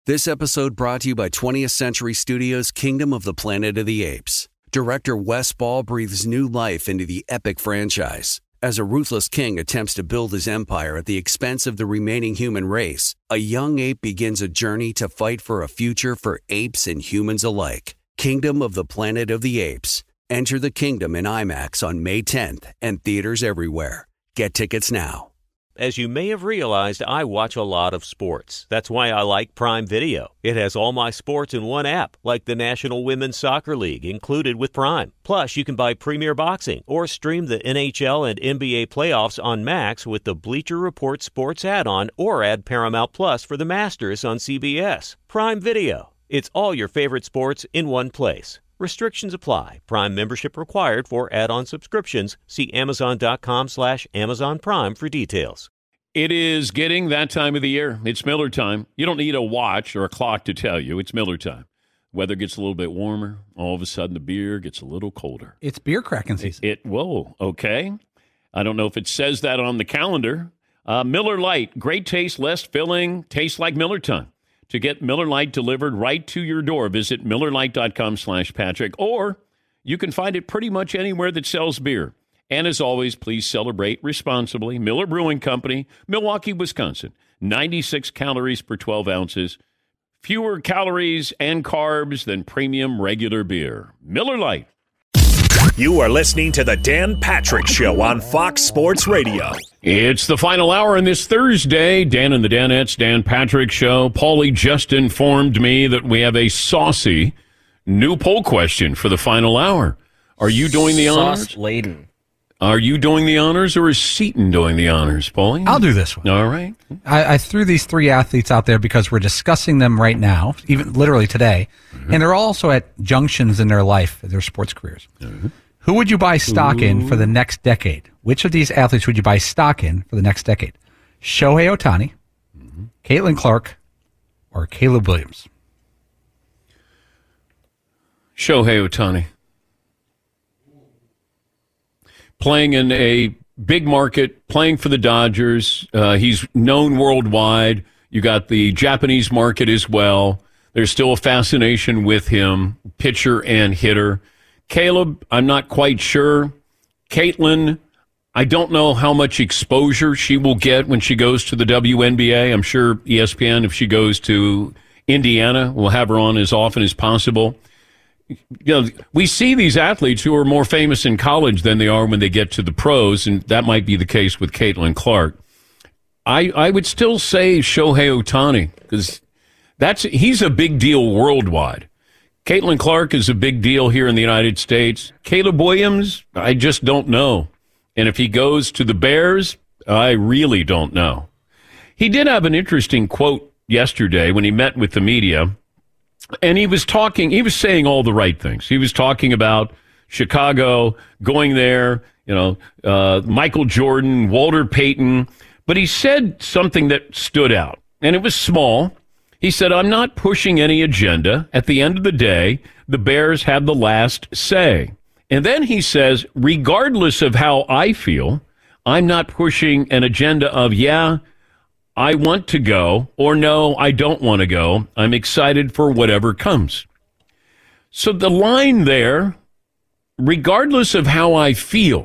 This episode brought to you by 20th Century Studios' Kingdom of the Planet of the Apes. Director Wes Ball breathes new life into the epic franchise. As a ruthless king attempts to build his empire at the expense of the remaining human race, a young ape begins a journey to fight for a future for apes and humans alike. Kingdom of the Planet of the Apes. Enter the kingdom in IMAX on May 10th and theaters everywhere. Get tickets now. As you may have realized, I watch a lot of sports. That's why I like Prime Video. It has all my sports in one app, like the National Women's Soccer League, included with Prime. Plus, you can buy Premier Boxing or stream the NHL and NBA playoffs on Max with the Bleacher Report Sports add-on, or add Paramount Plus for the Masters on CBS. Prime Video. It's all your favorite sports in one place. Restrictions apply. Prime membership required for add-on subscriptions. See Amazon.com/Amazon Prime for details. It is getting that time of the year. It's Miller time. You don't need a watch or a clock to tell you. It's Miller time. Weather gets a little bit warmer. All of a sudden, the beer gets a little colder. It's beer cracking season. Whoa, okay. I don't know if it says that on the calendar. Miller Lite, great taste, less filling, tastes like Miller time. To get Miller Lite delivered right to your door, visit MillerLite.com/Patrick, or you can find it pretty much anywhere that sells beer. And as always, please celebrate responsibly. Miller Brewing Company, Milwaukee, Wisconsin. 96 calories per 12 ounces. Fewer calories and carbs than premium regular beer. Miller Lite. You are listening to the Dan Patrick Show on Fox Sports Radio. It's the final hour on this Thursday. Dan and the Danettes, Dan Patrick Show. Paulie just informed me that we have a saucy new poll question for the final hour. Are you doing the honors? Sauce-laden. Are you doing the honors, or is Seton doing the honors, Paulie? I'll do this one. All right. I threw these three athletes out there because we're discussing them right now, even literally today, and they're also at junctions in their life, their sports careers. Who would you buy stock in for the next decade? Which of these athletes would you buy stock in for the next decade? Shohei Ohtani, Caitlin Clark, or Caleb Williams? Shohei Ohtani. Playing in a big market, playing for the Dodgers. He's known worldwide. You got the Japanese market as well. There's still a fascination with him, pitcher and hitter. Caleb, I'm not quite sure. Caitlin, I don't know how much exposure she will get when she goes to the WNBA. I'm sure ESPN, if she goes to Indiana, will have her on as often as possible. You know, we see these athletes who are more famous in college than they are when they get to the pros, and that might be the case with Caitlin Clark. I would still say Shohei Ohtani, because he's a big deal worldwide. Caitlin Clark is a big deal here in the United States. Caleb Williams, I just don't know. And if he goes to the Bears, I really don't know. He did have an interesting quote yesterday when he met with the media, and he was saying all the right things. He was talking about Chicago, going there, Michael Jordan, Walter Payton, but he said something that stood out, and it was small. He said, I'm not pushing any agenda. At the end of the day, the Bears have the last say. And then he says, regardless of how I feel, I'm not pushing an agenda of, I want to go, or no, I don't want to go. I'm excited for whatever comes. So the line there, regardless of how I feel,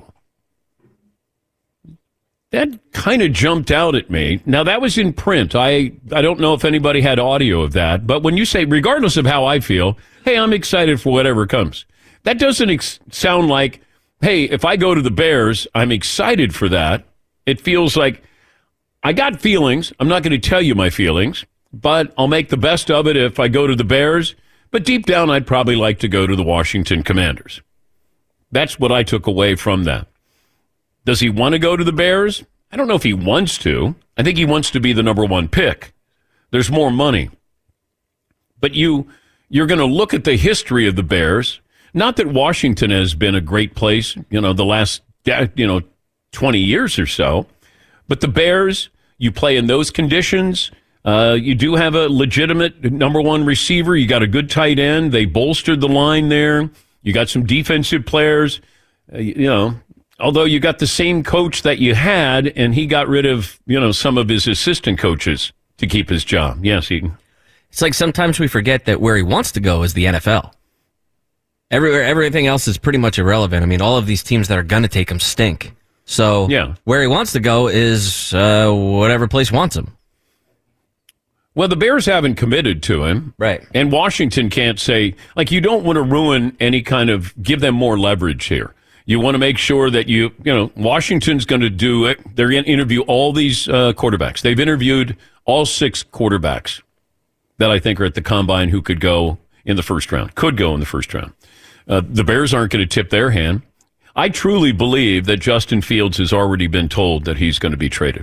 that kind of jumped out at me. Now, that was in print. I don't know if anybody had audio of that. But when you say, regardless of how I feel, hey, I'm excited for whatever comes. That doesn't sound like, hey, if I go to the Bears, I'm excited for that. It feels like, I got feelings. I'm not going to tell you my feelings, but I'll make the best of it if I go to the Bears. But deep down, I'd probably like to go to the Washington Commanders. That's what I took away from that. Does he want to go to the Bears? I don't know if he wants to. I think he wants to be the number one pick. There's more money. But you're going to look at the history of the Bears. Not that Washington has been a great place, the last, 20 years or so. But the Bears, you play in those conditions. You do have a legitimate number one receiver. You got a good tight end. They bolstered the line there. You got some defensive players. Although you got the same coach that you had, and he got rid of, some of his assistant coaches to keep his job. Yes, Eaton. It's like sometimes we forget that where he wants to go is the NFL. Everything else is pretty much irrelevant. I mean, all of these teams that are going to take him stink. So where he wants to go is whatever place wants him. Well, the Bears haven't committed to him. Right. And Washington can't say, like, you don't want to ruin any kind of, give them more leverage here. You want to make sure that Washington's going to do it. They're going to interview all these quarterbacks. They've interviewed all 6 quarterbacks that I think are at the combine who could go in the first round. The Bears aren't going to tip their hand. I truly believe that Justin Fields has already been told that he's going to be traded.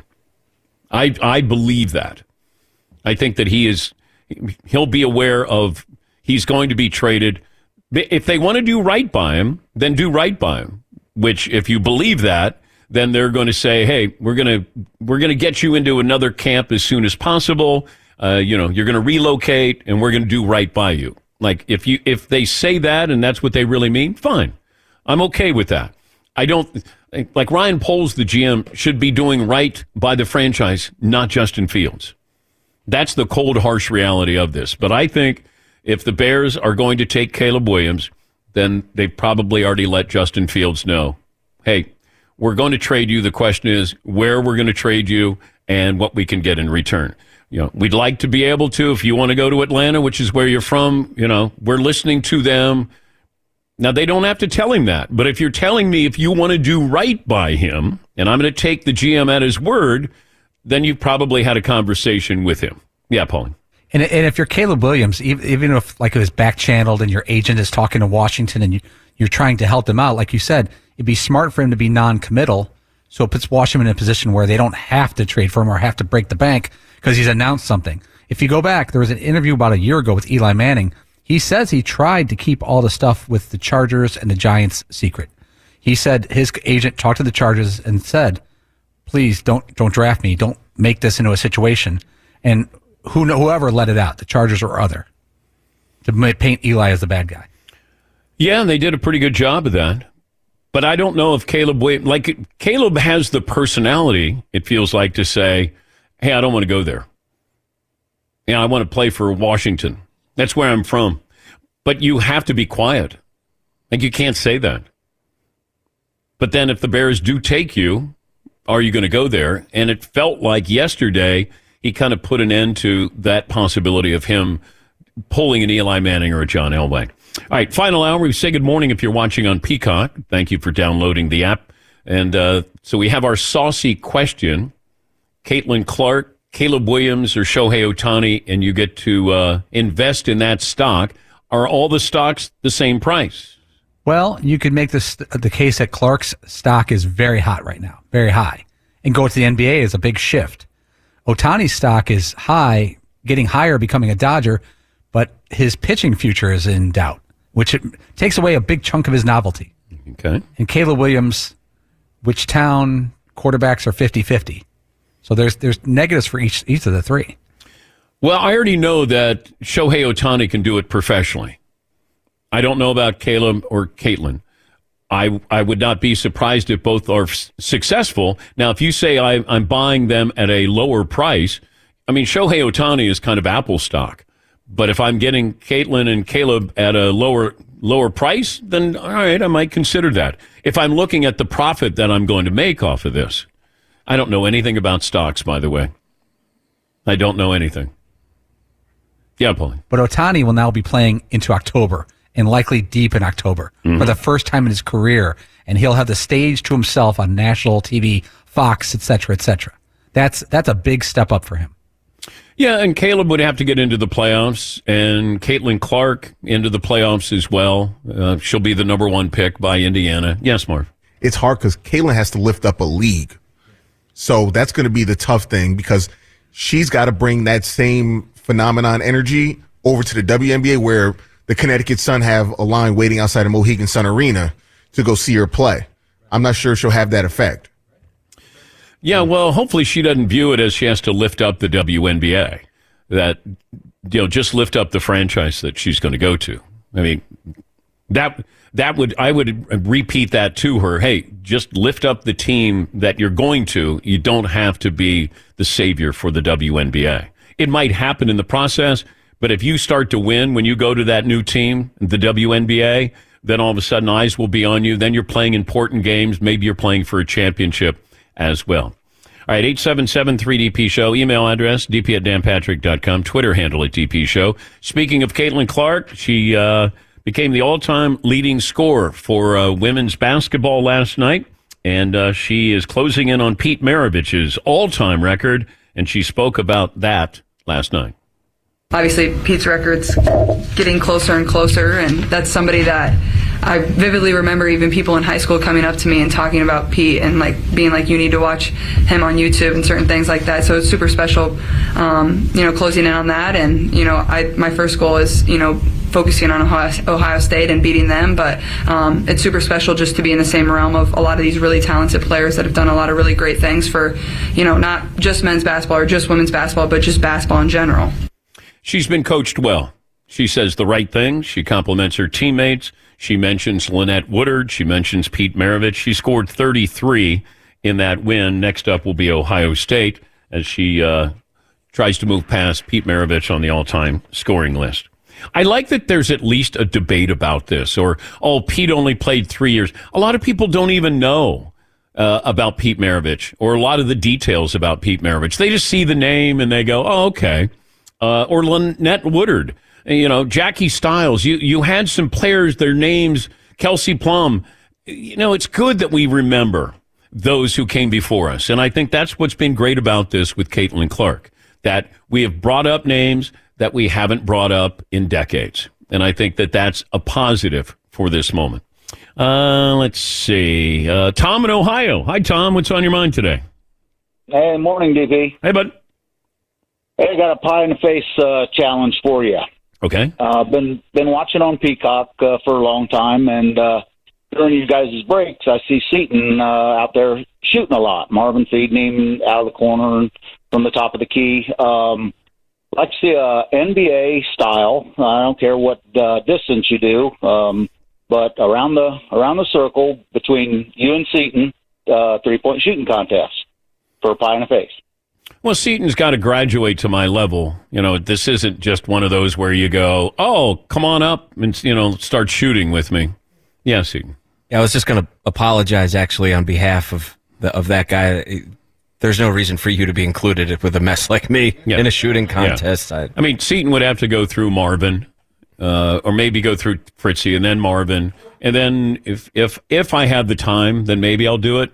I believe that. I think that he'll be aware of he's going to be traded. If they want to do right by him, then do right by him. Which, if you believe that, then they're going to say, "Hey, we're going to get you into another camp as soon as possible. You're going to relocate, and we're going to do right by you." Like if they say that and that's what they really mean, fine. I'm okay with that. I don't like Ryan Poles, the GM, should be doing right by the franchise, not Justin Fields. That's the cold, harsh reality of this. But I think if the Bears are going to take Caleb Williams, then they've probably already let Justin Fields know, hey, we're going to trade you. The question is where we're going to trade you and what we can get in return. We'd like to be able to, if you want to go to Atlanta, which is where you're from, we're listening to them. Now, they don't have to tell him that. But if you're telling me if you want to do right by him, and I'm going to take the GM at his word, then you've probably had a conversation with him. Yeah, Pauline. And if you're Caleb Williams, even if like it was back channeled and your agent is talking to Washington and you're trying to help them out, like you said, it'd be smart for him to be non-committal. So it puts Washington in a position where they don't have to trade for him or have to break the bank because he's announced something. If you go back, there was an interview about a year ago with Eli Manning. He says he tried to keep all the stuff with the Chargers and the Giants secret. He said his agent talked to the Chargers and said, please don't draft me. Don't make this into a situation. And whoever let it out, the Chargers or other, to paint Eli as the bad guy. Yeah, and they did a pretty good job of that. But I don't know if Caleb has the personality, it feels like, to say, hey, I don't want to go there. I want to play for Washington. That's where I'm from. But you have to be quiet. Like, you can't say that. But then if the Bears do take you, are you going to go there? And it felt like yesterday he kind of put an end to that possibility of him pulling an Eli Manning or a John Elway. All right, final hour. We say good morning if you're watching on Peacock. Thank you for downloading the app. And so we have our saucy question. Caitlin Clark, Caleb Williams, or Shohei Ohtani, and you get to invest in that stock. Are all the stocks the same price? Well, you could make the case that Clark's stock is very hot right now, very high, and go to the NBA is a big shift. Ohtani's stock is high, getting higher, becoming a Dodger, but his pitching future is in doubt, which takes away a big chunk of his novelty. Okay. And Caleb Williams, which town quarterbacks are 50-50. So there's negatives for each of the three. Well, I already know that Shohei Ohtani can do it professionally. I don't know about Caleb or Caitlin. I would not be surprised if both are successful. Now, if you say I'm buying them at a lower price, I mean, Shohei Ohtani is kind of Apple stock. But if I'm getting Caitlin and Caleb at a lower price, then all right, I might consider that. If I'm looking at the profit that I'm going to make off of this. I don't know anything about stocks, by the way. I don't know anything. Yeah, Pauline. But Ohtani will now be playing into October, and likely deep in October, for the first time in his career. And he'll have the stage to himself on national TV, Fox, et cetera, et cetera. That's a big step up for him. Yeah, and Caleb would have to get into the playoffs, and Caitlin Clark into the playoffs as well. She'll be the number 1 pick by Indiana. Yes, Marv. It's hard because Caitlin has to lift up a league. So that's going to be the tough thing because she's got to bring that same phenomenon energy over to the WNBA where the Connecticut Sun have a line waiting outside of Mohegan Sun Arena to go see her play. I'm not sure she'll have that effect. Yeah, well, hopefully she doesn't view it as she has to lift up the WNBA. That, just lift up the franchise that she's going to go to. I mean, I would repeat that to her. Hey, just lift up the team that you're going to. You don't have to be the savior for the WNBA. It might happen in the process, But if you start to win when you go to that new team, the WNBA, then all of a sudden eyes will be on you. Then you're playing important games. Maybe you're playing for a championship as well. All right, 877-3DP Show. Email address, dp@danpatrick.com. Twitter handle at DP Show. Speaking of Caitlin Clark, she became the all-time leading scorer for women's basketball last night. And she is closing in on Pete Maravich's all-time record. And she spoke about that last night. Obviously, Pete's record's getting closer and closer, and that's somebody that I vividly remember even people in high school coming up to me and talking about Pete and like being like, you need to watch him on YouTube and certain things like that. So it's super special, closing in on that. And, my first goal is, focusing on Ohio State and beating them. But it's super special just to be in the same realm of a lot of these really talented players that have done a lot of really great things for, not just men's basketball or just women's basketball, but just basketball in general. She's been coached well. She says the right things. She compliments her teammates. She mentions Lynette Woodard. She mentions Pete Maravich. She scored 33 in that win. Next up will be Ohio State as she tries to move past Pete Maravich on the all-time scoring list. I like that there's at least a debate about this, or, Pete only played 3 years. A lot of people don't even know about Pete Maravich or a lot of the details about Pete Maravich. They just see the name and they go, oh, okay. Or Lynette Woodard, Jackie Stiles. You had some players, their names, Kelsey Plum. It's good that we remember those who came before us. And I think that's what's been great about this with Caitlin Clark, that we have brought up names that we haven't brought up in decades. And I think that that's a positive for this moment. Let's see. Tom in Ohio. Hi, Tom. What's on your mind today? Hey, morning, DP. Hey, bud. Hey, I got a pie in the face challenge for you. Okay. Been watching on Peacock for a long time, and during you guys' breaks, I see Seton out there shooting a lot. Marvin feeding him out of the corner and from the top of the key. Like to see a NBA style. I don't care what distance you do, but around the circle between you and Seton, 3-point shooting contest for a pie in the face. Well, Seton's got to graduate to my level. This isn't just one of those where you go, oh, come on up and, start shooting with me. Yeah, Seton. Yeah, I was just going to apologize, actually, on behalf of that guy. There's no reason for you to be included with a mess like me in a shooting contest. Yeah. I mean, Seton would have to go through Marvin, or maybe go through Fritzy and then Marvin. And then if I have the time, then maybe I'll do it.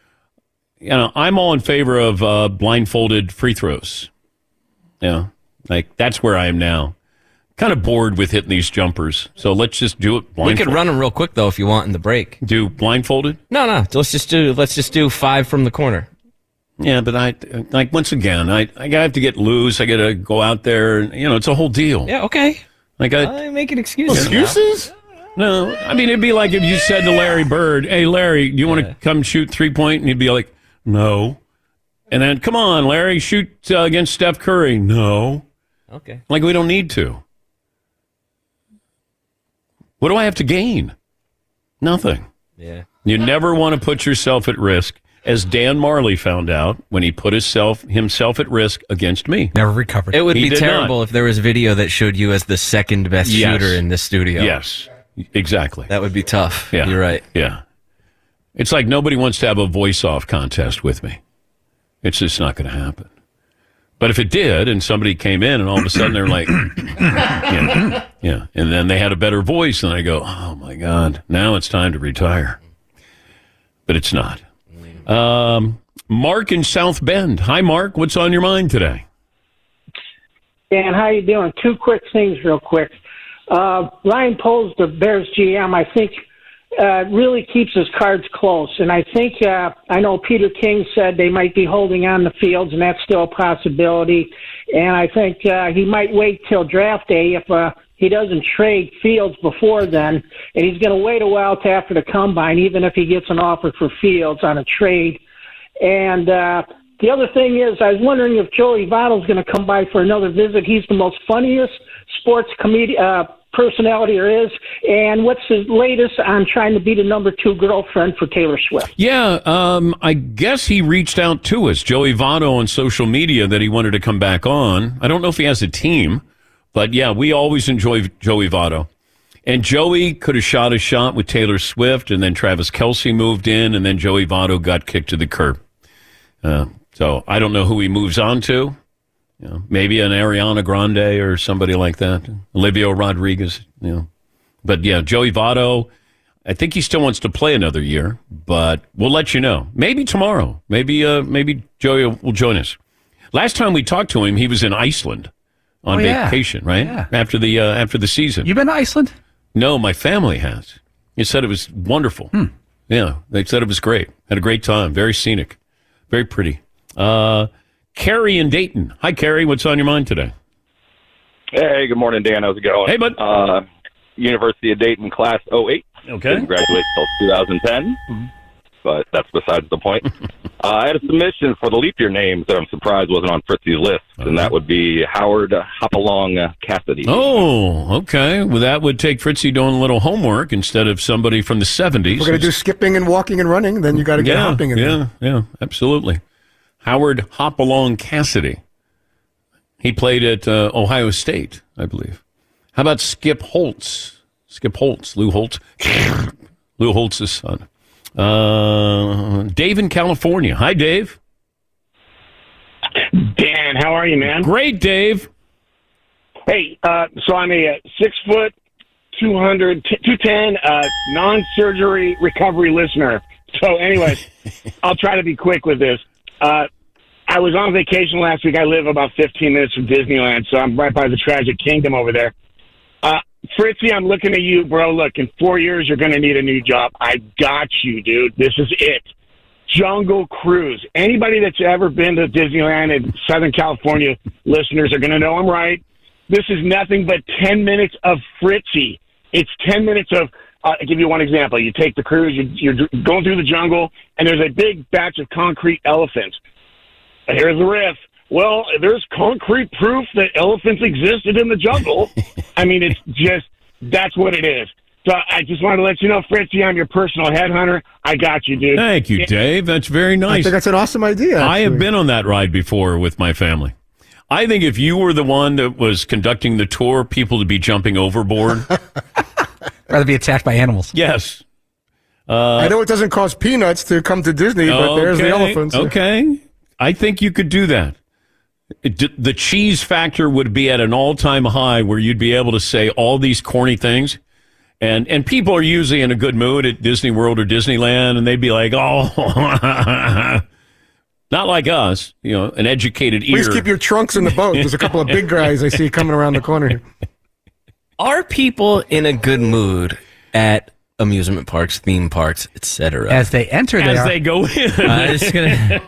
I'm all in favor of blindfolded free throws. Yeah, like that's where I am now. Kind of bored with hitting these jumpers, so let's just do it blindfolded. We could run them real quick though if you want in the break. Do blindfolded? No. Let's just do 5 from the corner. Yeah, but I once again I have to get loose. I got to go out there. It's a whole deal. Yeah, okay. I'm making excuses. Excuses? No, I mean it'd be like if you said to Larry Bird, "Hey, Larry, do you want to come shoot 3-point?" And he'd be like, "No." And then, "Come on, Larry, shoot against Steph Curry." "No." Okay. Like we don't need to. What do I have to gain? Nothing. Yeah. You never want to put yourself at risk, as Dan Marley found out when he put himself at risk against me. Never recovered. It would be terrible if there was video that showed you as the second best shooter in this studio. Yes, exactly. That would be tough. Yeah. You're right. Yeah. It's like nobody wants to have a voice-off contest with me. It's just not going to happen. But if it did, and somebody came in, and all of a sudden they're like, yeah, and then they had a better voice, and I go, oh, my God, now it's time to retire. But it's not. Mark in South Bend. Hi, Mark. What's on your mind today? Dan, how you doing? 2 quick things real quick. Ryan Poles, the Bears GM, I think really keeps his cards close. And I think, I know Peter King said they might be holding on the Fields, and that's still a possibility. And I think he might wait till draft day if he doesn't trade Fields before then. And he's going to wait a while till after the combine, even if he gets an offer for Fields on a trade. And the other thing is, I was wondering if Joey Votto's going to come by for another visit. He's the most funniest sports personality there is. And what's his latest on trying to be the number 2 girlfriend for Taylor Swift? Yeah, I guess he reached out to us, Joey Votto, on social media that he wanted to come back on. I don't know if he has a team. But, yeah, we always enjoy Joey Votto. And Joey could have shot a shot with Taylor Swift, and then Travis Kelce moved in, and then Joey Votto got kicked to the curb. So I don't know who he moves on to. Maybe an Ariana Grande or somebody like that. Olivia Rodriguez. But, yeah, Joey Votto, I think he still wants to play another year, but we'll let you know. Maybe tomorrow. Maybe Joey will join us. Last time we talked to him, he was in Iceland on vacation, right? Yeah. After the season. You been to Iceland? No, my family has. They said it was wonderful. Yeah, they said it was great. Had a great time. Very scenic. Very pretty. Carrie in Dayton. Hi, Carrie. What's on your mind today? Hey, good morning, Dan. How's it going? Hey, bud. University of Dayton, class 08. Okay. Didn't graduate until 2010, but that's besides the point. I had a submission for the leap year names that I'm surprised wasn't on Fritzy's list, and that would be Howard Hopalong Cassidy. Oh, okay. Well, that would take Fritzy doing a little homework instead of somebody from the 70s. We're going to do skipping and walking and running, then you got to get hopping in there. Yeah, absolutely. Howard Hopalong Cassidy. He played at Ohio State, I believe. How about Skip Holtz? Lou Holtz. Lou Holtz's son. Dave in California. Hi, Dave. Dan, how are you, man? Great, Dave. Hey, so I'm a 6 foot, 210, non-surgery recovery listener. So anyways, I'll try to be quick with this. I was on vacation last week. I live about 15 minutes from Disneyland, so I'm right by the Tragic Kingdom over there. Fritzy, I'm looking at you, bro. Look, in 4 years, you're going to need a new job. I got you, dude. This is it. Jungle Cruise. Anybody that's ever been to Disneyland in Southern California, listeners are going to know I'm right. This is nothing but 10 minutes of Fritzy. It's 10 minutes of, I'll give you one example. You take the cruise, you're going through the jungle, and there's a big batch of concrete elephants. And here's the riff. Well, there's concrete proof that elephants existed in the jungle. I mean, it's just, that's what it is. So I just wanted to let you know, Fritzy, I'm your personal headhunter. I got you, dude. Thank you, Dave. That's very nice. I think that's an awesome idea. I have been on that ride before with my family. I think if you were the one that was conducting the tour, people would be jumping overboard. Rather be attacked by animals. Yes. I know it doesn't cost peanuts to come to Disney, but there's the elephants. Okay. I think you could do that. The cheese factor would be at an all-time high where you'd be able to say all these corny things. And people are usually in a good mood at Disney World or Disneyland, and they'd be like, oh, not like us, an educated ear. Please keep your trunks in the boat. There's a couple of big guys I see coming around the corner. Are people in a good mood at amusement parks, theme parks, etc.? As they enter, they go in. Just gonna...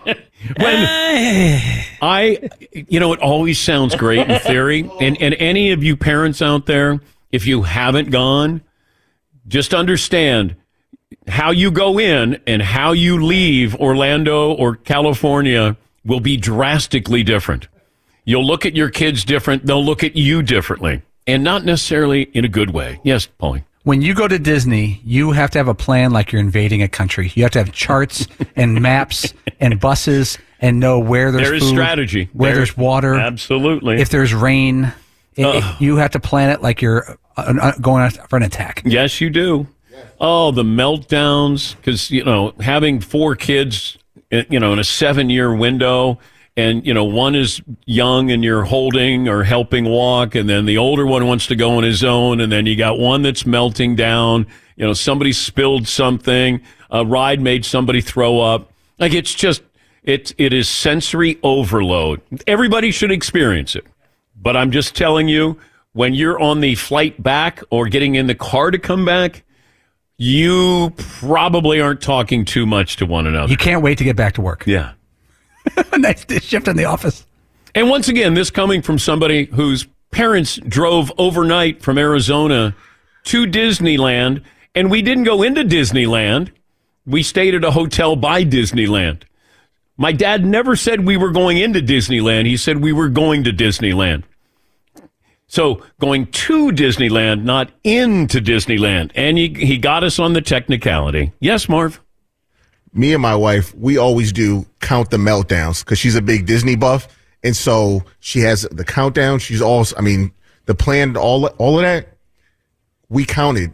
it always sounds great in theory. And any of you parents out there, if you haven't gone, just understand how you go in and how you leave Orlando or California will be drastically different. You'll look at your kids different. They'll look at you differently, and not necessarily in a good way. Yes, Paulie. When you go to Disney, you have to have a plan like you're invading a country. You have to have charts and maps and buses and know where there's food, there is strategy, where there's water. Absolutely. If there's rain, you have to plan it like you're going for an attack. Yes, you do. Oh, the meltdowns, because, having 4 kids, in a 7-year window, and, one is young and you're holding or helping walk, and then the older one wants to go on his own, and then you got one that's melting down, somebody spilled something, a ride made somebody throw up. Like, it's just, it is sensory overload. Everybody should experience it. But I'm just telling you, when you're on the flight back or getting in the car to come back, you probably aren't talking too much to one another. You can't wait to get back to work. Yeah. Nice shift in the office. And once again, this coming from somebody whose parents drove overnight from Arizona to Disneyland, and we didn't go into Disneyland. We stayed at a hotel by Disneyland. My dad never said we were going into Disneyland. He said we were going to Disneyland. So going to Disneyland, not into Disneyland. And he got us on the technicality. Yes, Marv? Me and my wife, we always do count the meltdowns because she's a big Disney buff. And so she has the countdown. She's also, the the plan, all of that, we counted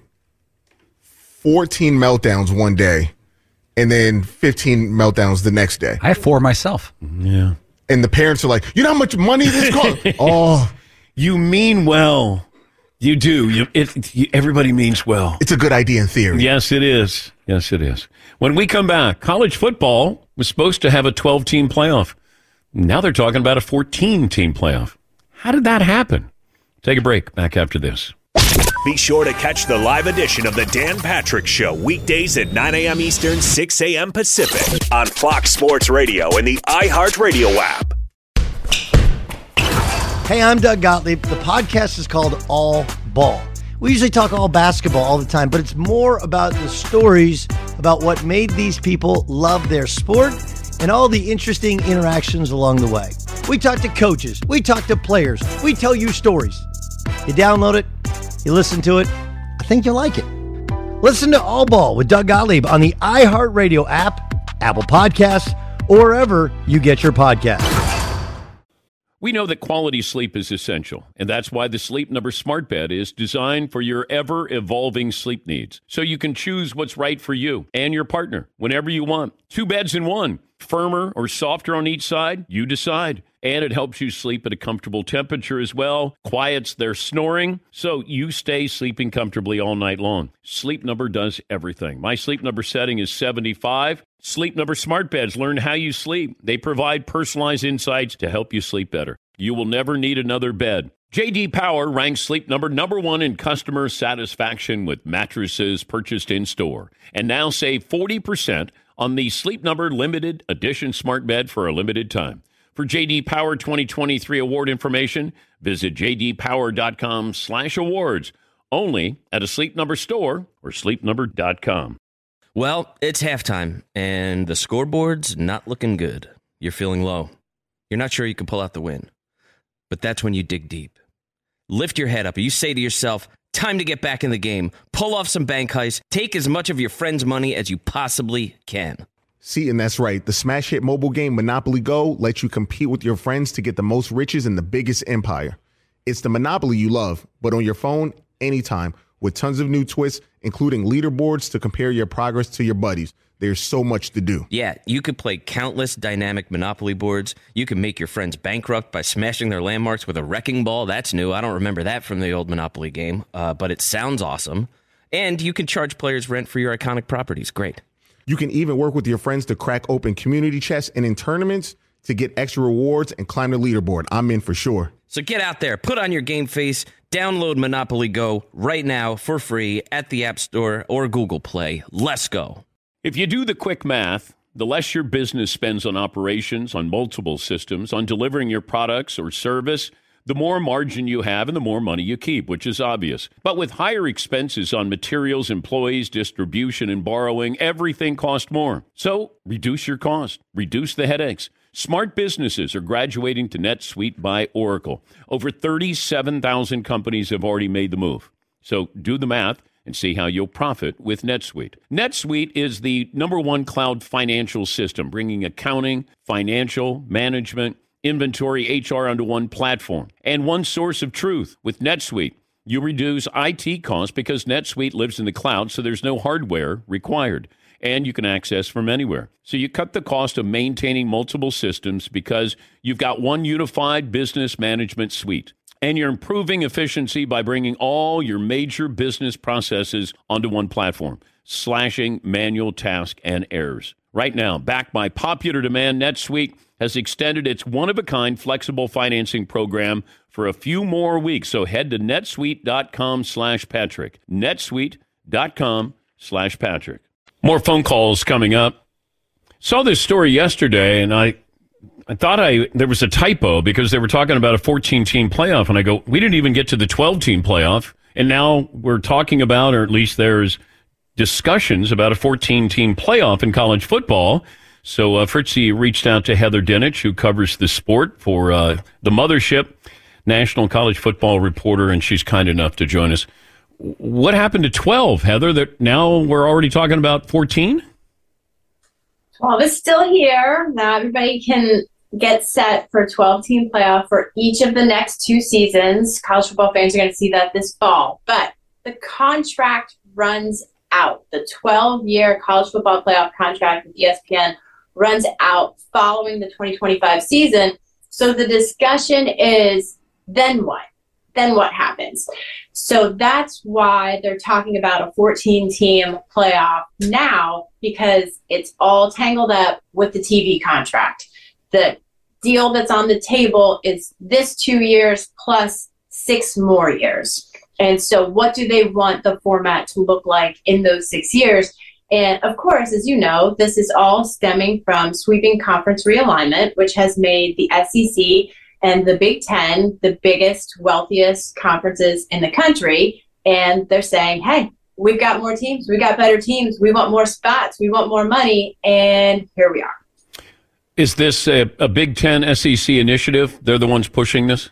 14 meltdowns one day and then 15 meltdowns the next day. I have 4 myself. Yeah. And the parents are like, you know how much money this costs? Oh, you mean well. You do. Everybody means well. It's a good idea in theory. Yes, it is. Yes, it is. When we come back, college football was supposed to have a 12-team playoff. Now they're talking about a 14-team playoff. How did that happen? Take a break. Back after this. Be sure to catch the live edition of the Dan Patrick Show weekdays at 9 a.m. Eastern, 6 a.m. Pacific on Fox Sports Radio and the iHeartRadio app. Hey, I'm Doug Gottlieb. The podcast is called All Ball. We usually talk all basketball all the time, but it's more about the stories about what made these people love their sport and all the interesting interactions along the way. We talk to coaches. We talk to players. We tell you stories. You download it. You listen to it. I think you'll like it. Listen to All Ball with Doug Gottlieb on the iHeartRadio app, Apple Podcasts, or wherever you get your podcasts. We know that quality sleep is essential, and that's why the Sleep Number Smart Bed is designed for your ever-evolving sleep needs, so you can choose what's right for you and your partner whenever you want. 2 beds in one, firmer or softer on each side, you decide. And it helps you sleep at a comfortable temperature as well, quiets their snoring, so you stay sleeping comfortably all night long. Sleep Number does everything. My Sleep Number setting is 75. Sleep Number Smart Beds learn how you sleep. They provide personalized insights to help you sleep better. You will never need another bed. J.D. Power ranks Sleep Number #1 in customer satisfaction with mattresses purchased in-store. And now save 40% on the Sleep Number Limited Edition Smart Bed for a limited time. For J.D. Power 2023 award information, visit jdpower.com/awards. Only at a Sleep Number store or sleepnumber.com. Well, it's halftime, and the scoreboard's not looking good. You're feeling low. You're not sure you can pull out the win. But that's when you dig deep. Lift your head up, and you say to yourself, time to get back in the game. Pull off some bank heists. Take as much of your friend's money as you possibly can. See, and that's right. The smash hit mobile game Monopoly Go lets you compete with your friends to get the most riches in the biggest empire. It's the Monopoly you love, but on your phone, anytime, with tons of new twists, including leaderboards to compare your progress to your buddies. There's so much to do. Yeah, you could play countless dynamic Monopoly boards. You can make your friends bankrupt by smashing their landmarks with a wrecking ball. That's new. I don't remember that from the old Monopoly game, but it sounds awesome. And you can charge players rent for your iconic properties. Great. You can even work with your friends to crack open community chests and in tournaments to get extra rewards and climb the leaderboard. I'm in for sure. So get out there, put on your game face, download Monopoly Go right now for free at the App Store or Google Play. Let's go. If you do the quick math, the less your business spends on operations, on multiple systems, on delivering your products or service, the more margin you have and the more money you keep, which is obvious. But with higher expenses on materials, employees, distribution, and borrowing, everything costs more. So reduce your cost, reduce the headaches. Smart businesses are graduating to NetSuite by Oracle. Over 37,000 companies have already made the move. So do the math and see how you'll profit with NetSuite. NetSuite is the #1 cloud financial system, bringing accounting, financial, management, inventory, HR onto one platform and one source of truth. With NetSuite, you reduce IT costs because NetSuite lives in the cloud, so there's no hardware required, and you can access from anywhere. So you cut the cost of maintaining multiple systems because you've got one unified business management suite. And you're improving efficiency by bringing all your major business processes onto one platform, slashing manual tasks and errors. Right now, backed by popular demand, NetSuite has extended its one-of-a-kind flexible financing program for a few more weeks. So head to netsuite.com/Patrick. netsuite.com/Patrick. More phone calls coming up. Saw this story yesterday, and I thought there was a typo because they were talking about a 14-team playoff, and I go, we didn't even get to the 12-team playoff, and now we're talking about, or at least there's discussions about a 14-team playoff in college football. So Fritzy reached out to Heather Dinich, who covers the sport for the Mothership, national college football reporter, and she's kind enough to join us. What happened to 12, Heather, that now we're already talking about 14? 12 is still here. Now everybody can get set for 12-team playoff for each of the next 2 seasons. College football fans are going to see that this fall. But the contract runs out. The 12-year college football playoff contract with ESPN runs out following the 2025 season. So the discussion is, then what? Then what happens? So that's why they're talking about a 14-team playoff now, because it's all tangled up with the TV contract. The deal that's on the table is this 2 years plus 6 more years. And so what do they want the format to look like in those 6 years? And of course, as you know, this is all stemming from sweeping conference realignment, which has made the SEC and the Big Ten the biggest, wealthiest conferences in the country. And they're saying, hey, we've got more teams, we've got better teams, we want more spots, we want more money, and here we are. Is this a Big Ten SEC initiative? They're the ones pushing this?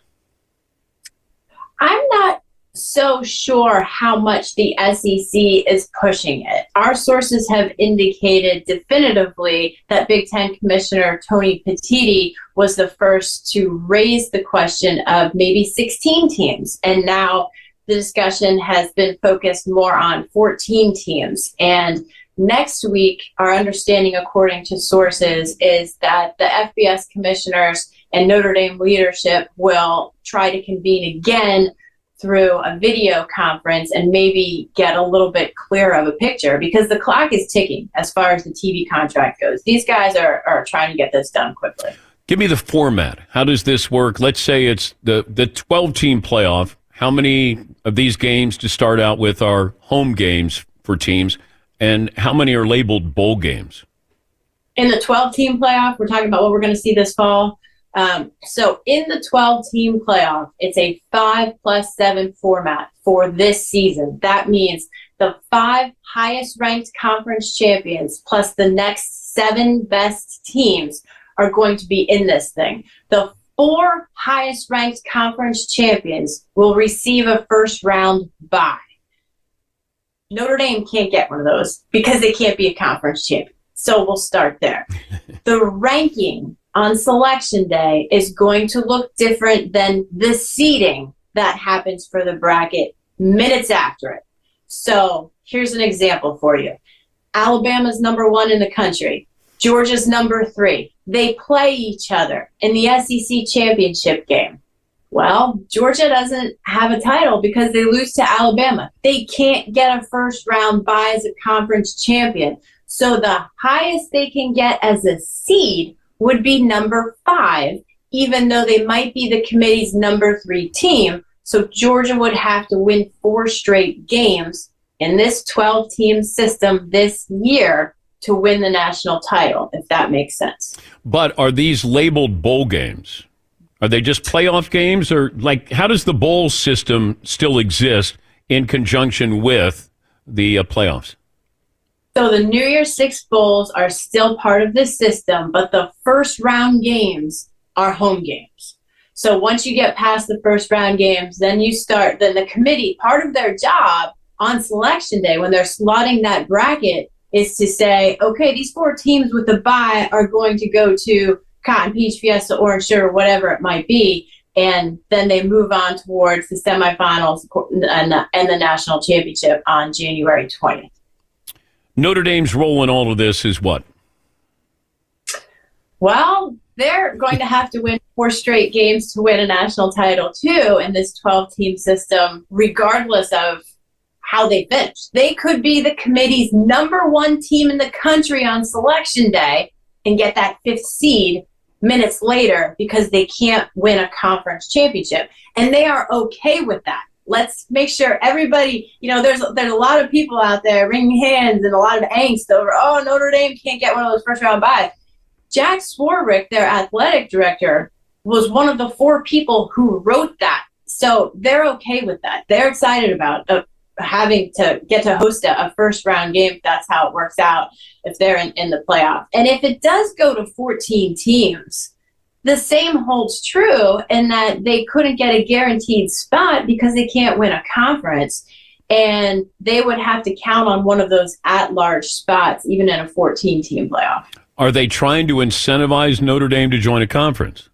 I'm not so sure how much the SEC is pushing it. Our sources have indicated definitively that Big Ten Commissioner Tony Petitti was the first to raise the question of maybe 16 teams. And now the discussion has been focused more on 14 teams. And next week, our understanding, according to sources, is that the FBS commissioners and Notre Dame leadership will try to convene again through a video conference and maybe get a little bit clearer of a picture, because the clock is ticking as far as the TV contract goes. These guys are trying to get this done quickly. Give me the format. How does this work? Let's say it's the 12-team playoff. How many of these games to start out with are home games for teams, and how many are labeled bowl games? In the 12-team playoff, we're talking about what we're going to see this fall. So in the 12-team playoff, it's a 5+7 format for this season. That means the 5 highest-ranked conference champions plus the next 7 best teams are going to be in this thing. The 4 highest-ranked conference champions will receive a first-round bye. Notre Dame can't get one of those because they can't be a conference champion. So we'll start there. The ranking on Selection Day is going to look different than the seeding that happens for the bracket minutes after it. So here's an example for you. Alabama's number 1 in the country. Georgia's number 3. They play each other in the SEC championship game. Well, Georgia doesn't have a title because they lose to Alabama. They can't get a first-round bye as a conference champion. So the highest they can get as a seed would be number 5, even though they might be the committee's number 3 team. So Georgia would have to win 4 straight games in this 12-team system this year to win the national title, if that makes sense. But are these labeled bowl games? Are they just playoff games? Or, like, how does the bowl system still exist in conjunction with the playoffs? So the New Year's Six Bowls are still part of the system, but the first round games are home games. So once you get past the first round games, then the committee, part of their job on Selection Day when they're slotting that bracket is to say, okay, these 4 teams with the bye are going to go to Cotton, Peach, Fiesta, Orange, Sugar, whatever it might be, and then they move on towards the semifinals and the national championship on January 20th. Notre Dame's role in all of this is what? Well, they're going to have to win 4 straight games to win a national title, too, in this 12-team system, regardless of how they finish. They could be the committee's number 1 team in the country on Selection Day and get that 5th seed minutes later because they can't win a conference championship. And they are okay with that. Let's make sure everybody, there's a lot of people out there wringing hands and a lot of angst over, Notre Dame can't get one of those first-round buys. Jack Swarbrick, their athletic director, was one of the 4 people who wrote that. So they're okay with that. They're excited about having to get to host a first-round game if that's how it works out, if they're in the playoff. And if it does go to 14 teams, the same holds true in that they couldn't get a guaranteed spot because they can't win a conference, and they would have to count on one of those at-large spots even in a 14-team playoff. Are they trying to incentivize Notre Dame to join a conference?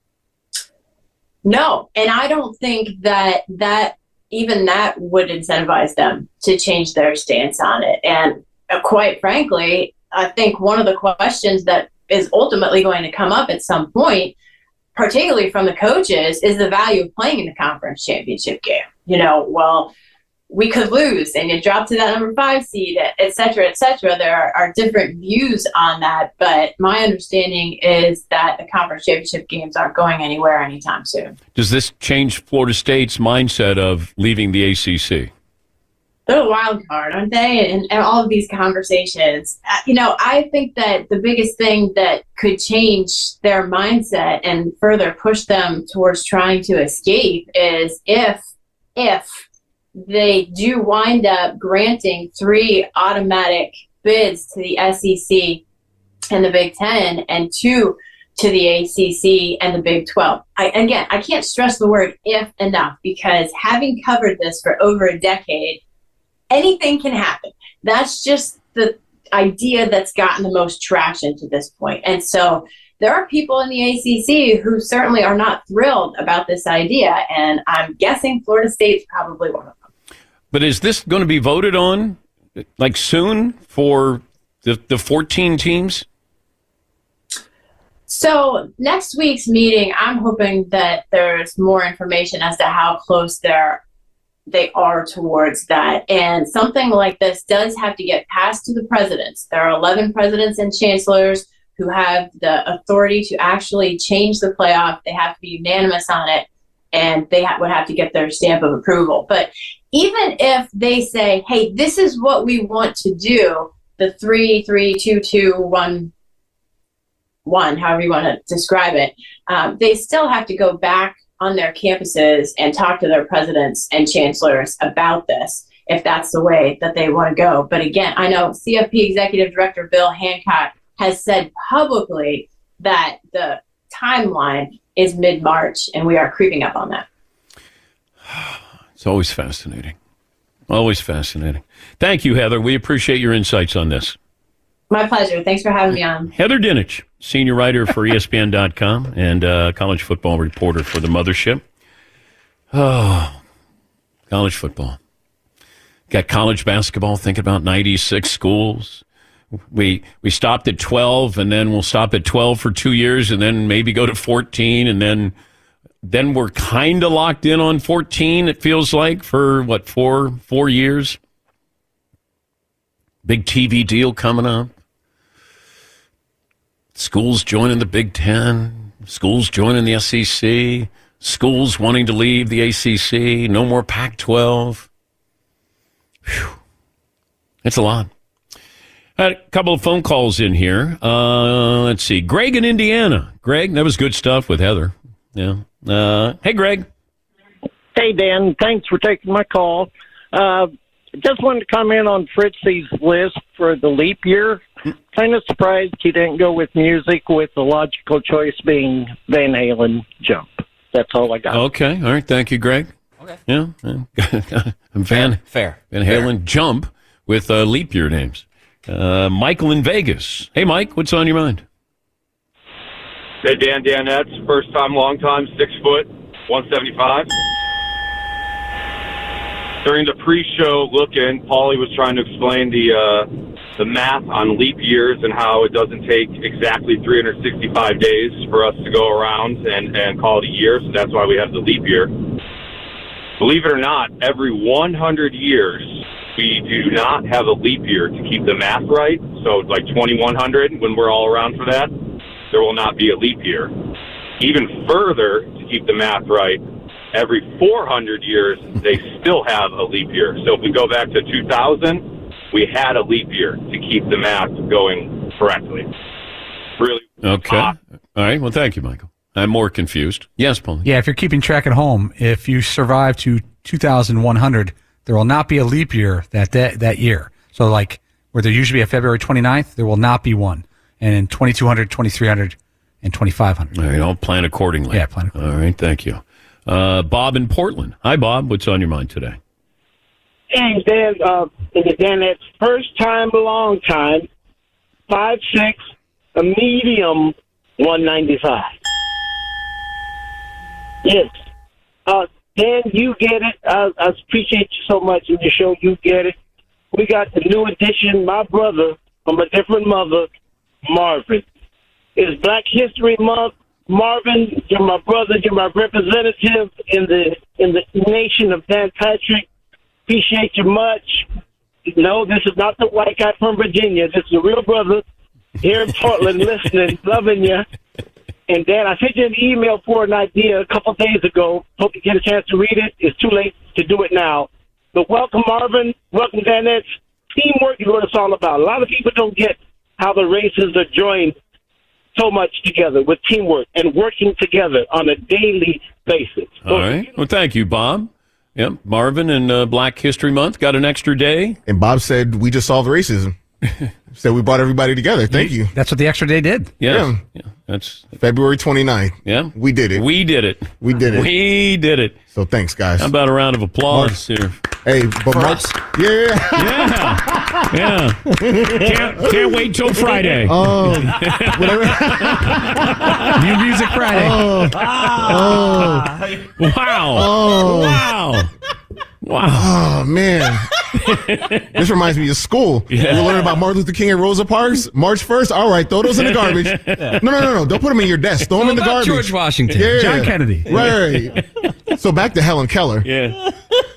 No, and I don't think that even that would incentivize them to change their stance on it. And quite frankly, I think one of the questions that is ultimately going to come up at some point, particularly from the coaches, is the value of playing in the conference championship game. We could lose and you drop to that number 5 seed, et cetera, et cetera. There are different views on that, but my understanding is that the conference championship games aren't going anywhere anytime soon. Does this change Florida State's mindset of leaving the ACC? They're a wild card, aren't they? And all of these conversations. I think that the biggest thing that could change their mindset and further push them towards trying to escape is if they do wind up granting 3 automatic bids to the SEC and the Big Ten and 2 to the ACC and the Big 12. I can't stress the word if enough, because having covered this for over a decade, anything can happen. That's just the idea that's gotten the most traction to this point. And so there are people in the ACC who certainly are not thrilled about this idea, and I'm guessing Florida State's probably one of them. But is this going to be voted on, like, soon for the 14 teams? So next week's meeting, I'm hoping that there's more information as to how close they are towards that. And something like this does have to get passed to the presidents. There are 11 presidents and chancellors who have the authority to actually change the playoff. They have to be unanimous on it, and they would have to get their stamp of approval. But even if they say, hey, this is what we want to do, the 3-3-2-2-1-1, however you want to describe it, they still have to go back on their campuses and talk to their presidents and chancellors about this, if that's the way that they want to go. But again, I know CFP Executive Director Bill Hancock has said publicly that the timeline is mid-March, and we are creeping up on that. It's always fascinating. Always fascinating. Thank you, Heather. We appreciate your insights on this. My pleasure. Thanks for having me on. Heather Dinich, senior writer for ESPN.com and college football reporter for the Mothership. Oh, college football. Got college basketball, thinking about 96 schools. We stopped at 12, and then we'll stop at 12 for 2 years, and then maybe go to 14, and then we're kind of locked in on 14, it feels like, for, what, four years? Big TV deal coming up. Schools joining the Big Ten. Schools joining the SEC. Schools wanting to leave the ACC. No more Pac-12. Whew. It's a lot. I had a couple of phone calls in here. Let's see. Greg in Indiana. Greg, that was good stuff with Heather. Yeah. Hey, Greg. Hey, Dan. Thanks for taking my call. Just wanted to comment on Fritzy's list for the leap year. Kind of surprised he didn't go with music, with the logical choice being Van Halen Jump. That's all I got. Okay. All right. Thank you, Greg. Okay. Yeah. Van Halen Jump with leap year names. Michael in Vegas. Hey, Mike, what's on your mind? Hey, Dan, Danettes. First time, long time, 6 foot, 175. During the pre-show look-in, Paulie was trying to explain the math on leap years and how it doesn't take exactly 365 days for us to go around and call it a year, so that's why we have the leap year. Believe it or not, every 100 years, we do not have a leap year to keep the math right. So like 2100, when we're all around for that, there will not be a leap year. Even further, to keep the math right, every 400 years, they still have a leap year. So if we go back to 2000, we had a leap year to keep the math going correctly. Really? Okay. All right. Well, thank you, Michael. I'm more confused. Yes, Paul. Yeah, if you're keeping track at home, if you survive to 2100, there will not be a leap year that year. So, like, where there usually be a February 29th, there will not be one. And in 2200, 2300, and 2500. All right, I'll plan accordingly. Yeah, plan accordingly. All right, thank you. Bob in Portland. Hi, Bob. What's on your mind today? Hey, Dan, it's first time, a long time, 5'6", a medium 195. Yes. Dan, you get it. I appreciate you so much in your show. You get it. We got the new addition, my brother from a different mother, Marvin. It's Black History Month. Marvin, you're my brother. You're my representative in the nation of Dan Patrick. Appreciate you much. No, this is not the white guy from Virginia. This is a real brother here in Portland, listening, loving you. And Dan, I sent you an email for an idea a couple of days ago. Hope you get a chance to read it. It's too late to do it now. But welcome, Marvin. Welcome, Danettes. Teamwork is what it's all about. A lot of people don't get how the races are joined so much together with teamwork and working together on a daily basis. All right. Well, thank you, Bob. Yep. Marvin and Black History Month got an extra day. And Bob said, we just solved racism. Said we brought everybody together. Thank you. That's what the extra day did. Yeah. That's February 29th. Yeah. We did it. We did it. We did it. We did it. So thanks, guys. How about a round of applause here? Hey, but Mark, Yeah. Can't wait till Friday. Oh, New Music Friday. Wow. Oh, man. This reminds me of school. Yeah. We're learning about Martin Luther King and Rosa Parks. March 1st. All right, throw those in the garbage. No. Don't put them in your desk. Throw them in the garbage. George Washington. Yeah. John Kennedy. Right. So back to Helen Keller. Yeah.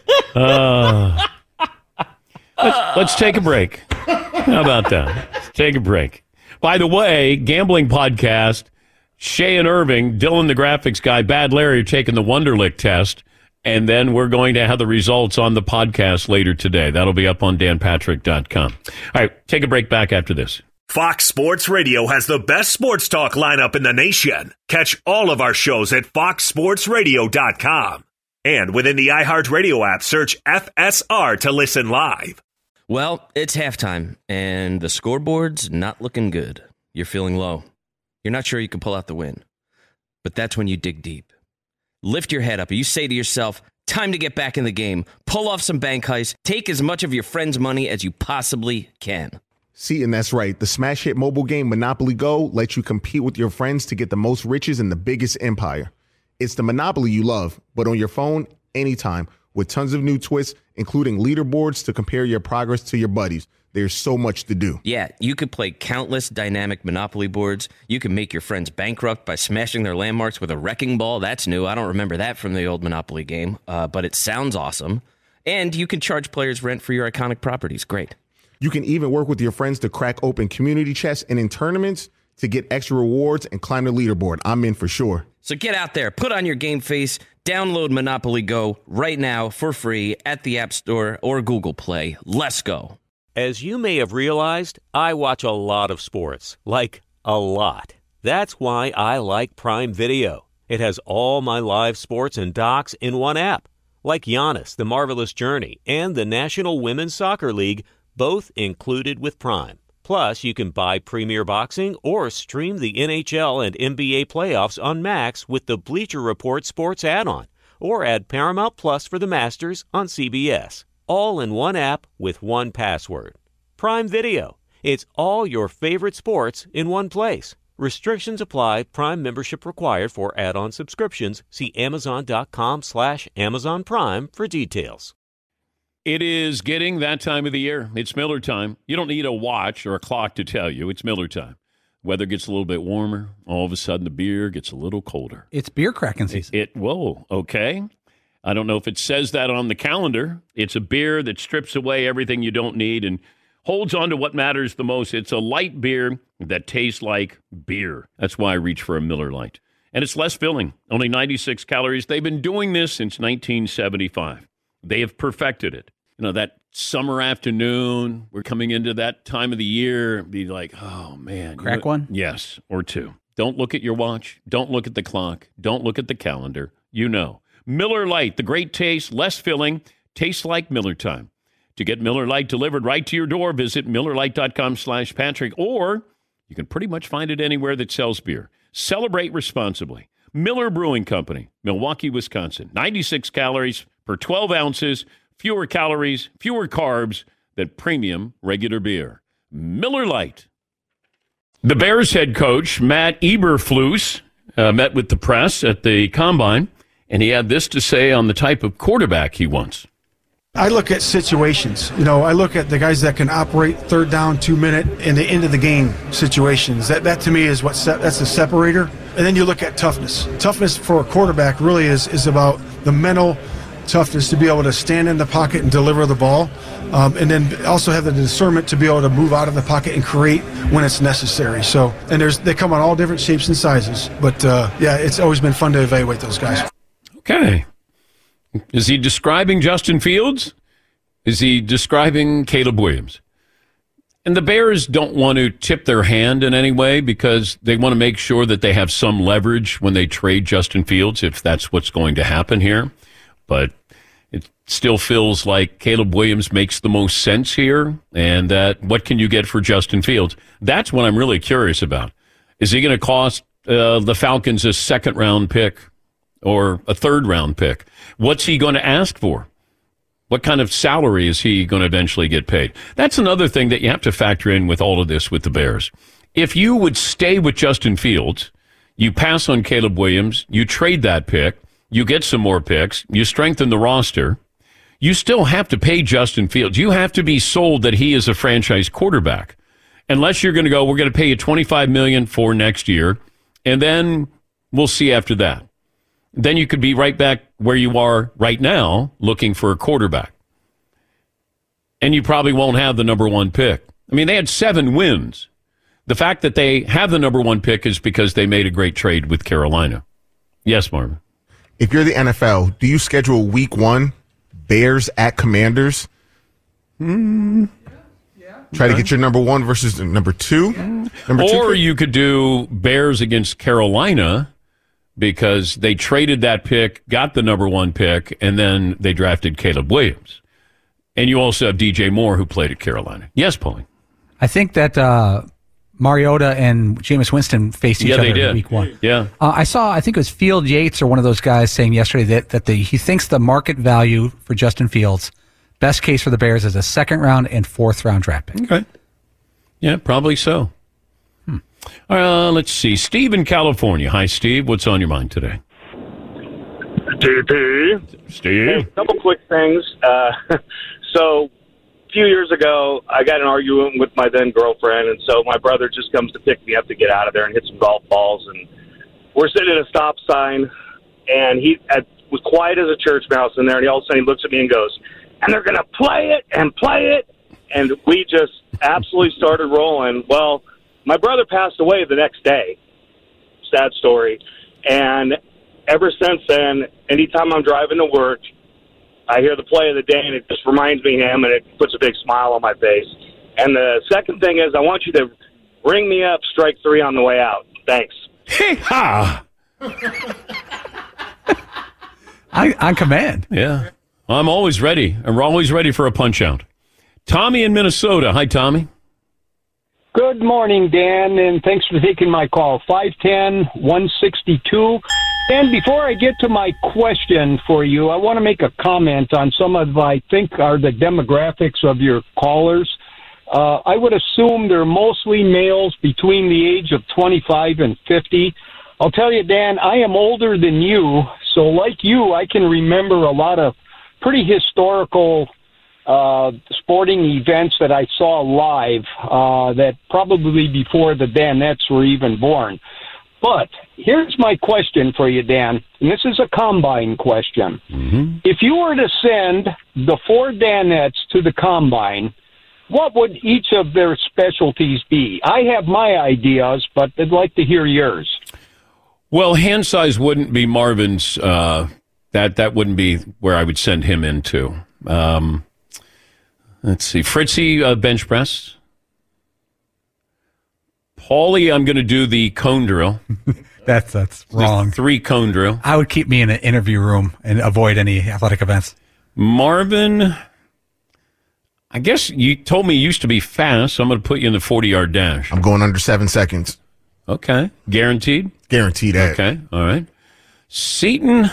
Let's take a break. How about that? Let's take a break. By the way, gambling podcast, Shay and Irving, Dylan the graphics guy, Bad Larry are taking the Wonderlic test. And then we're going to have the results on the podcast later today. That'll be up on danpatrick.com. All right, take a break. Back after this. Fox Sports Radio has the best sports talk lineup in the nation. Catch all of our shows at foxsportsradio.com. And within the iHeartRadio app, search FSR to listen live. Well, it's halftime, and the scoreboard's not looking good. You're feeling low. You're not sure you can pull out the win. But that's when you dig deep. Lift your head up. You say to yourself, time to get back in the game. Pull off some bank heists. Take as much of your friend's money as you possibly can. See, and that's right. The smash hit mobile game Monopoly Go lets you compete with your friends to get the most riches in the biggest empire. It's the Monopoly you love, but on your phone, anytime, with tons of new twists, including leaderboards to compare your progress to your buddies. There's so much to do. Yeah, you could play countless dynamic Monopoly boards. You can make your friends bankrupt by smashing their landmarks with a wrecking ball. That's new. I don't remember that from the old Monopoly game, but it sounds awesome. And you can charge players rent for your iconic properties. Great. You can even work with your friends to crack open community chests and in tournaments to get extra rewards and climb the leaderboard. I'm in for sure. So get out there, put on your game face, download Monopoly Go right now for free at the App Store or Google Play. Let's go. As you may have realized, I watch a lot of sports, like a lot. That's why I like Prime Video. It has all my live sports and docs in one app, like Giannis, The Marvelous Journey, and the National Women's Soccer League, both included with Prime. Plus, you can buy Premier Boxing or stream the NHL and NBA playoffs on Max with the Bleacher Report Sports add-on, or add Paramount Plus for the Masters on CBS. All in one app with one password. Prime Video. It's all your favorite sports in one place. Restrictions apply. Prime membership required for add-on subscriptions. See Amazon.com/Amazon Prime for details. It is getting that time of the year. It's Miller time. You don't need a watch or a clock to tell you. It's Miller time. Weather gets a little bit warmer. All of a sudden, the beer gets a little colder. It's beer cracking season. Whoa, okay. I don't know if it says that on the calendar. It's a beer that strips away everything you don't need and holds on to what matters the most. It's a light beer that tastes like beer. That's why I reach for a Miller Lite. And it's less filling, only 96 calories. They've been doing this since 1975. They have perfected it. You know, that summer afternoon, we're coming into that time of the year, be like, oh, man. Crack one? Yes, or two. Don't look at your watch. Don't look at the clock. Don't look at the calendar. You know. Miller Lite, the great taste, less filling, tastes like Miller time. To get Miller Lite delivered right to your door, visit MillerLite.com/Patrick, or you can pretty much find it anywhere that sells beer. Celebrate responsibly. Miller Brewing Company, Milwaukee, Wisconsin. 96 calories per 12 ounces, fewer calories, fewer carbs than premium regular beer. Miller Lite. The Bears head coach, Matt Eberflus, met with the press at the Combine, and he had this to say on the type of quarterback he wants. I look at situations. I look at the guys that can operate 3rd down, 2-minute, and the end of the game situations. That to me is that's the separator. And then you look at toughness. Toughness for a quarterback really is about the mental toughness to be able to stand in the pocket and deliver the ball, and then also have the discernment to be able to move out of the pocket and create when it's necessary. So, and they come on all different shapes and sizes. But it's always been fun to evaluate those guys. Okay. Is he describing Justin Fields? Is he describing Caleb Williams? And the Bears don't want to tip their hand in any way because they want to make sure that they have some leverage when they trade Justin Fields, if that's what's going to happen here. But it still feels like Caleb Williams makes the most sense here, and that what can you get for Justin Fields? That's what I'm really curious about. Is he going to cost the Falcons a 2nd-round pick or a 3rd-round pick? What's he going to ask for? What kind of salary is he going to eventually get paid? That's another thing that you have to factor in with all of this with the Bears. If you would stay with Justin Fields, you pass on Caleb Williams, you trade that pick, you get some more picks, you strengthen the roster, you still have to pay Justin Fields. You have to be sold that he is a franchise quarterback. Unless you're going to go, we're going to pay you $25 million for next year, and then we'll see after that. Then you could be right back where you are right now looking for a quarterback. And you probably won't have the number 1 pick. I mean, they had 7 wins. The fact that they have the number 1 pick is because they made a great trade with Carolina. Yes, Marvin. If you're the NFL, do you schedule week 1 Bears at Commanders? Try to get your number 1 versus number 2? Or you could do Bears against Carolina, because they traded that pick, got the number 1 pick, and then they drafted Caleb Williams. And you also have DJ Moore, who played at Carolina. Yes, Pauline. I think that Mariota and Jameis Winston faced each other in week 1. Yeah. I think it was Field Yates or one of those guys saying yesterday that he thinks the market value for Justin Fields, best case for the Bears, is a 2nd-round and 4th-round draft pick. Okay. Yeah, probably so. Let's see. Steve in California. Hi, Steve. What's on your mind today? Steve. Hey, couple quick things. So, a few years ago, I got in an argument with my then girlfriend, and so my brother just comes to pick me up to get out of there and hit some golf balls. And we're sitting at a stop sign, and he was quiet as a church mouse in there, and all of a sudden he looks at me and goes, "And they're going to play it and play it." And we just absolutely started rolling. Well, my brother passed away the next day. Sad story. And ever since then, anytime I'm driving to work, I hear the play of the day, and it just reminds me of him, and it puts a big smile on my face. And the second thing is, I want you to ring me up, strike 3 on the way out. Thanks. Hey-ha! On command. Yeah. I'm always ready. I'm always ready for a punch-out. Tommy in Minnesota. Hi, Tommy. Good morning, Dan, and thanks for taking my call. 510-162. And before I get to my question for you, I want to make a comment on some of, I think, are the demographics of your callers. I would assume they're mostly males between the age of 25 and 50. I'll tell you, Dan, I am older than you, so like you, I can remember a lot of pretty historical sporting events that I saw live that probably before the Danettes were even born. But here's my question for you, Dan, and this is a combine question. Mm-hmm. If you were to send the 4 Danettes to the combine, what would each of their specialties be? I have my ideas, but I'd like to hear yours. Well, hand size wouldn't be Marvin's. That wouldn't be where I would send him into. Let's see. Fritzy, bench press. Paulie, I'm going to do the cone drill. That's wrong. The 3 cone drill. I would keep me in an interview room and avoid any athletic events. Marvin, I guess you told me you used to be fast, so I'm going to put you in the 40-yard dash. I'm going under 7 seconds. Okay. Guaranteed? Guaranteed that. Okay. All right. Seton,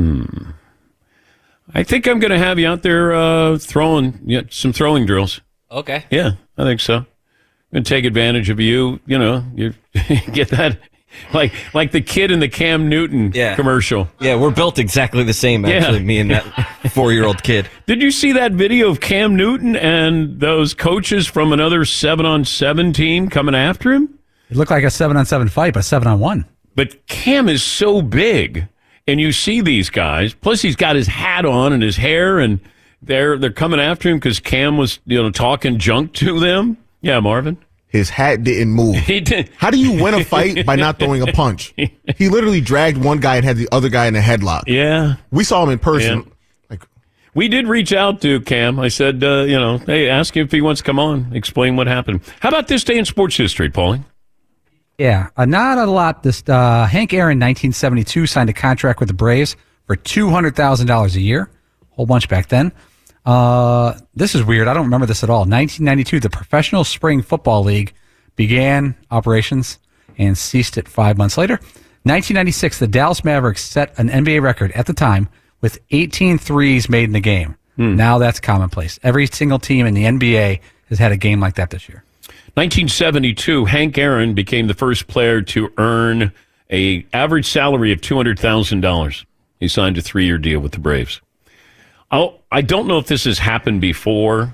I think I'm going to have you out there throwing some throwing drills. Okay. Yeah, I think so. and take advantage of you. You know, you get that. Like the kid in the Cam Newton commercial. Yeah, we're built exactly the same, actually, me and that 4-year-old kid. Did you see that video of Cam Newton and those coaches from another 7-on-7 team coming after him? It looked like a 7-on-7 fight, but 7-on-1. But Cam is so big, and you see these guys. Plus, he's got his hat on and his hair, and they're coming after him because Cam was talking junk to them. Yeah, Marvin? His hat didn't move. He did. How do you win a fight by not throwing a punch? He literally dragged one guy and had the other guy in a headlock. Yeah. We saw him in person. Yeah. We did reach out to Cam. I said, hey, ask him if he wants to come on, explain what happened. How about this day in sports history, Paulie? Yeah, not a lot. This Hank Aaron, 1972, signed a contract with the Braves for $200,000 a year. Whole bunch back then. This is weird. I don't remember this at all. 1992, the Professional Spring Football League began operations and ceased it 5 months later. 1996, the Dallas Mavericks set an NBA record at the time with 18 threes made in the game. Now that's commonplace. Every single team in the NBA has had a game like that this year. 1972, Hank Aaron became the first player to earn an average salary of $200,000. He signed a 3-year deal with the Braves. I don't know if this has happened before.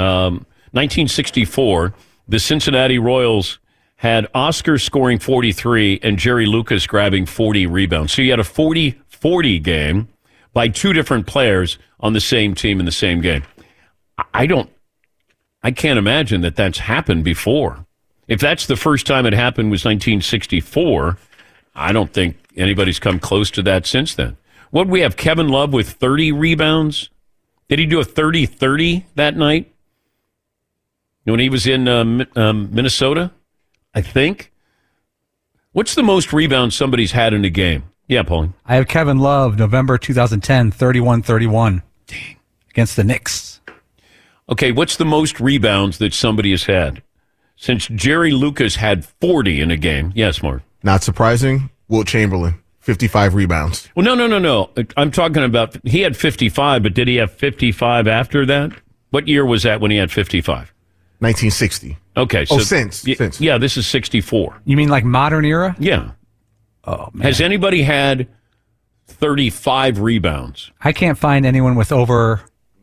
1964, the Cincinnati Royals had Oscar scoring 43 and Jerry Lucas grabbing 40 rebounds. So you had a 40-40 game by two different players on the same team in the same game. I can't imagine that that's happened before. If that's the first time it happened was 1964, I don't think anybody's come close to that since then. What we have, Kevin Love with 30 rebounds. Did he do a 30-30 that night when he was in Minnesota? I think. What's the most rebounds somebody's had in a game? Yeah, Pauline. I have Kevin Love, November 2010, 31-31. Dang. Against the Knicks. Okay, what's the most rebounds that somebody has had? Since Jerry Lucas had 40 in a game. Yes, Mark. Not surprising. Wilt Chamberlain. 55 rebounds. Well, no. I'm talking about, he had 55, but did he have 55 after that? What year was that when he had 55? 1960. Okay. So since. Yeah, this is 64. You mean like modern era? Yeah. Oh, man. Has anybody had 35 rebounds? I can't find anyone with over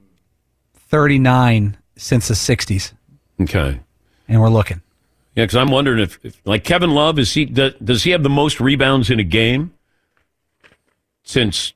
39 since the 60s. Okay. And we're looking. Yeah, because I'm wondering if like Kevin Love, does he have the most rebounds in a game? Since,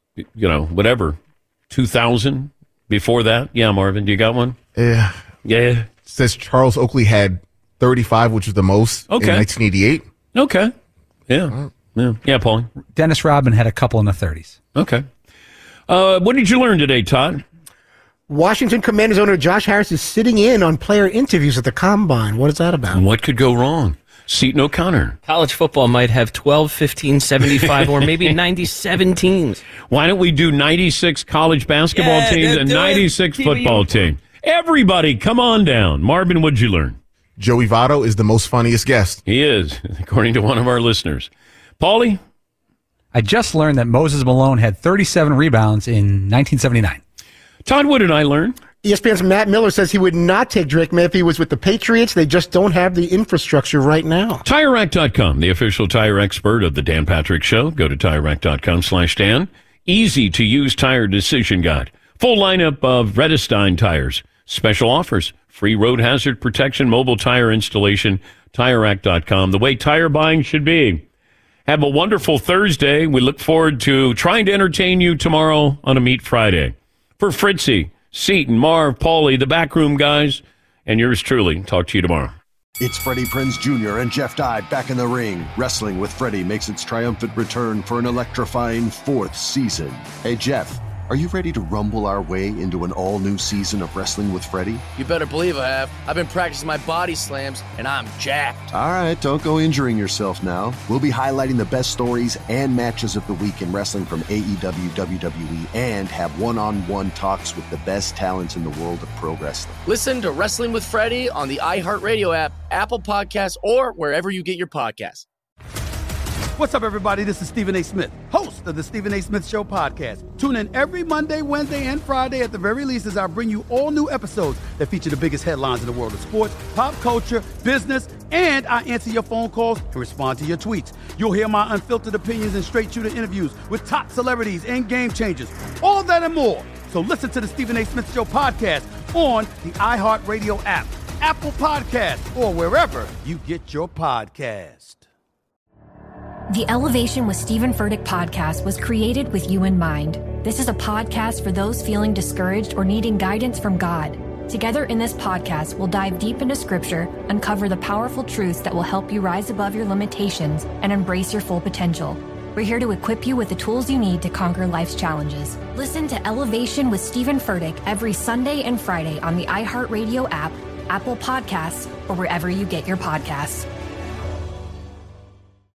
2000, before that? Yeah, Marvin, do you got one? Yeah. Yeah. Says Charles Oakley had 35, which is the most in 1988. Okay. Yeah. Yeah, Pauline. Dennis Rodman had a couple in the 30s. Okay. What did you learn today, Todd? Washington Commanders owner Josh Harris is sitting in on player interviews at the Combine. What is that about? What could go wrong? Seton O'Connor. College football might have 12, 15, 75, or maybe 97 teams. Why don't we do 96 college basketball teams and 96 football teams? Everybody, come on down. Marvin, what'd you learn? Joey Votto is the most funniest guest. He is, according to one of our listeners. Paulie? I just learned that Moses Malone had 37 rebounds in 1979. Todd, what did I learn? ESPN's Matt Miller says he would not take Drake May if he was with the Patriots. They just don't have the infrastructure right now. TireRack.com, the official tire expert of the Dan Patrick Show. Go to TireRack.com/Dan. Easy to use tire decision guide. Full lineup of Redestein tires. Special offers. Free road hazard protection, mobile tire installation. TireRack.com, the way tire buying should be. Have a wonderful Thursday. We look forward to trying to entertain you tomorrow on a Meat Friday. For Fritzy, Seton, Marv, Paulie, the backroom guys, and yours truly. Talk to you tomorrow. It's Freddie Prinze Jr. and Jeff Dye back in the ring. Wrestling with Freddie makes its triumphant return for an electrifying 4th season. Hey, Jeff, are you ready to rumble our way into an all-new season of Wrestling with Freddie? You better believe I have. I've been practicing my body slams, and I'm jacked. All right, don't go injuring yourself now. We'll be highlighting the best stories and matches of the week in wrestling from AEW, WWE, and have one-on-one talks with the best talents in the world of pro wrestling. Listen to Wrestling with Freddie on the iHeartRadio app, Apple Podcasts, or wherever you get your podcasts. What's up, everybody? This is Stephen A. Smith, host of the Stephen A. Smith Show podcast. Tune in every Monday, Wednesday, and Friday at the very least as I bring you all new episodes that feature the biggest headlines in the world of sports, pop culture, business, and I answer your phone calls and respond to your tweets. You'll hear my unfiltered opinions and straight-shooter interviews with top celebrities and game changers. All that and more. So listen to the Stephen A. Smith Show podcast on the iHeartRadio app, Apple Podcasts, or wherever you get your podcast. The Elevation with Stephen Furtick podcast was created with you in mind. This is a podcast for those feeling discouraged or needing guidance from God. Together in this podcast, we'll dive deep into Scripture, uncover the powerful truths that will help you rise above your limitations and embrace your full potential. We're here to equip you with the tools you need to conquer life's challenges. Listen to Elevation with Stephen Furtick every Sunday and Friday on the iHeartRadio app, Apple Podcasts, or wherever you get your podcasts.